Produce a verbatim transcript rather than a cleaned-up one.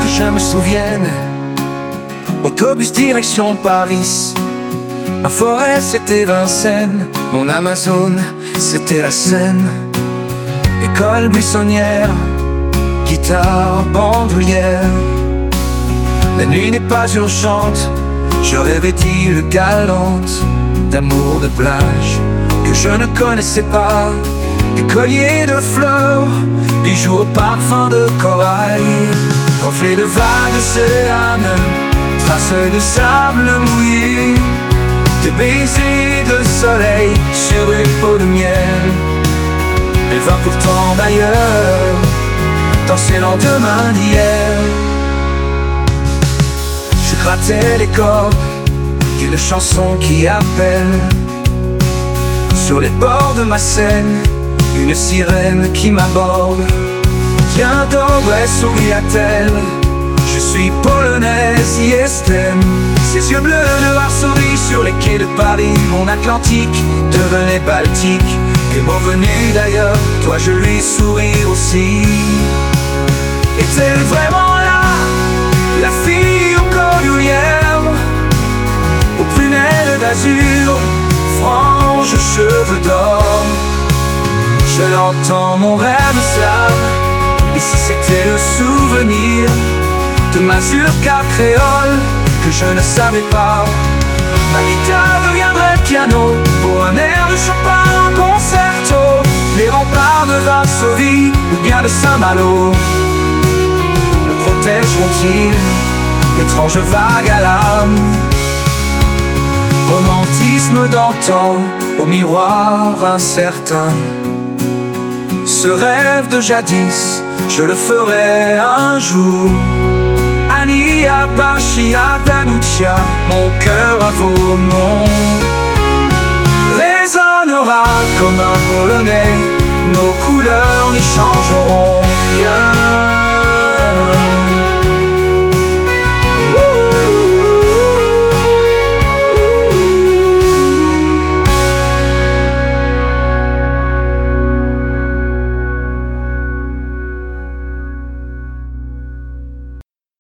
je me souvienne. Autobus direction Paris. Ma forêt c'était Vincennes. Mon Amazon c'était la Seine. École buissonnière, guitare bandoulière. La nuit n'est pas urgente, je revêtis le galante d'amour de plage que je ne connaissais pas. Des colliers de fleurs, bijoux au parfum de corail, reflets de vagues d'océane, traces de sable mouillé, des baisers de soleil sur une peau de miel. Elle va pourtant d'ailleurs, dans ces lendemains d'hier. Je grattais les cordes d'une chanson qui appelle. Sur les bords de ma Seine, une sirène qui m'aborde. Tiens donc, ouais, sourit-elle, je suis polonaise, Yestem. Ses yeux bleus de Varsovie sur les quais de Paris. Mon Atlantique devenait Baltique. Et mon venu d'ailleurs, toi je lui souris aussi. Est-elle vraiment là, la fille au collière, aux prunelles d'azur, franges, cheveux d'or? Je l'entends, mon rêve slave. Et si c'était le souvenir de ma zurka créole que je ne savais pas? Ma guitare deviendrait piano pour un air de Chopin en concerto. Les remparts de Varsovie ou bien de Saint-Malo me protégeront-ils, étrange vague à l'âme? Romantisme d'antan au miroir incertain. Ce rêve de jadis, je le ferai un jour. Ania, Bachia, Danutia, mon cœur à vos noms résonnera comme un polonais. Nos couleurs n'y changeront.